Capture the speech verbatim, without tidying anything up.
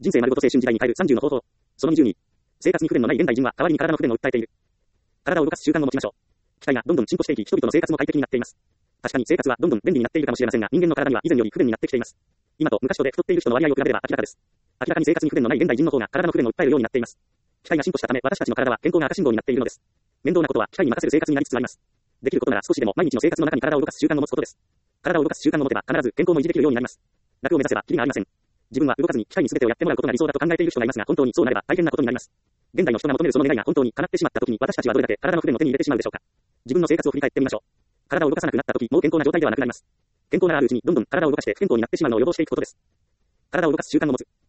人生丸ごと青春時代に変えるさんじゅうの方法。そのにじゅうに。生活に不便のない現代人は代わりに体の不便を訴えている。体を動かす習慣を持ちましょう。機械がどんどん進歩していき、人々の生活も快適になっています。確かに生活はどんどん便利になっているかもしれませんが、人間の体には以前より不便になってきています。今と昔とで太っている人の割合を比べれば明らかです。明らかに生活に不便のない現代人の方が体の不便を訴えるようになっています。機械が進歩したため、私たちの体は健康が赤信号になっているのです。面倒なことは機械に任せる生活になりつつあります。できることなら少しでも毎日の生活の中に体を動かす習慣を持つことです。体を動かす習慣を持てば必ず健康も維持できるようになります。楽を目指せばキリがありません。自分は動かずに機械に全てをやってもらうことが理想だと考えている人がいますが、本当にそうなれば大変なことになります。現代の人が求めるその願いが本当に叶ってしまった時に、私たちはどれだけ体の不便を手に入れてしまうでしょうか。自分の生活を振り返ってみましょう。体を動かさなくなった時、もう健康な状態ではなくなります。健康があるうちにどんどん体を動かして不健康になってしまうのを予防していくことです。体を動かす習慣を持つ。